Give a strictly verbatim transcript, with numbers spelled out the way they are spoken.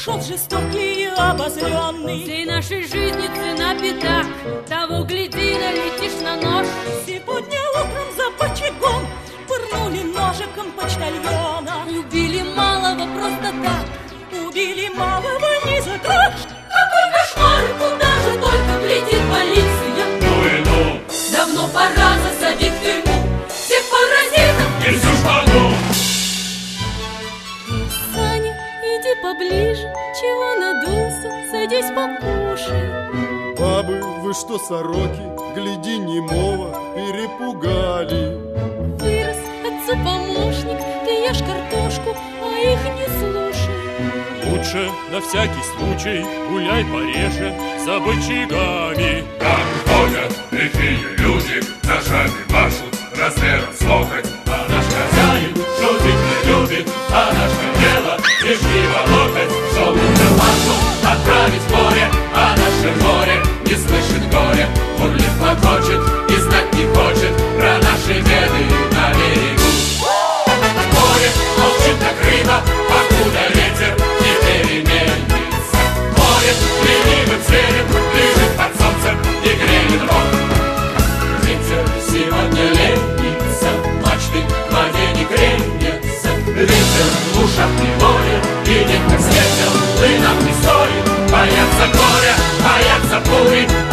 ушел жестокий и обозленный. Всей нашей жизни цена пятак, того гляди, налетишь на нож. Сегодня утром за бочагом пырнули ножиком почтальона. Убили малого просто так, убили малого ни за грош. Какой кошмар, куда же только глядит полиция. Ну и ну, давно пора засадить в тюрьму всех паразитов и всю шпану. Саня, иди поближе, чего надулся, садись покушай. Бабы, вы что, сороки, гляди, немого перепугали. Вырос отцу помощник, ты ешь картошку, а их не слушай. Лучше на всякий случай гуляй пореже за бычагами. Там ходят лихие люди, ножами машут размером с локоть. А наш хозяин шутить не любит, а наше дело лишь его локоть. Чтоб уже массу отправить в море, а наше море не слышит горя. Бурлит, клокочет и знать не хочет про наши беды на берегу. Море молчит, как рыба, покуда ветер не переменится. Море ленивым зверем лежит под солнцем и греет рот. Ветер сегодня ленится, мачты в воде не кренятся. Ветер в ушах не воет, и нет, как снег, и нам не стоит бояться горя, бояться бури.